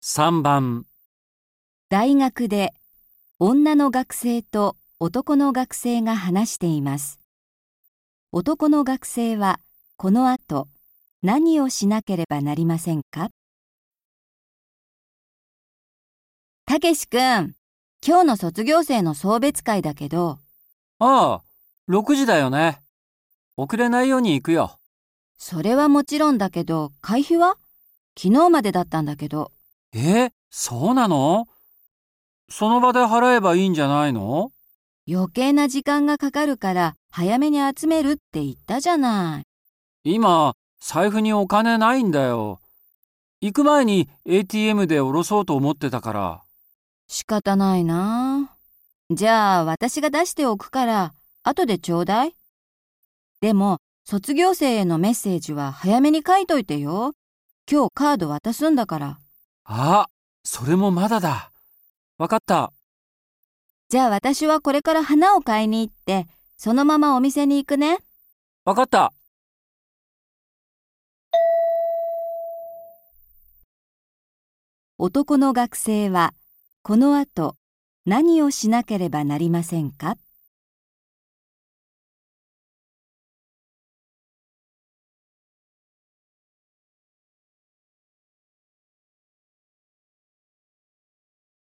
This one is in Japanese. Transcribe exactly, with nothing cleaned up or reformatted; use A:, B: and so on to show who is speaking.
A: さんばん、
B: 大学で女の学生と男の学生が話しています。男の学生はこの後何をしなければなりませんか？たけしくん、今日の卒業生の送別会だけど、
A: ああ、ろくじだよね。遅れないように行くよ。
B: それはもちろんだけど、会費は？昨日までだったんだけど。
A: え、そうなの？その場で払えばいいんじゃないの？
B: 余計な時間がかかるから早めに集めるって言ったじゃない。
A: 今、財布にお金ないんだよ。行く前に エーティーエム で下ろそうと思ってたから。
B: 仕方ないな。じゃあ私が出しておくから後でちょうだい。でも卒業生へのメッセージは早めに書いといてよ。今日カード渡すんだから。
A: あ、それもまだだ。わかった。
B: じゃあ私はこれから花を買いに行ってそのままお店に行くね。
A: わかった。
B: 男の学生はこの後何をしなければなりませんか？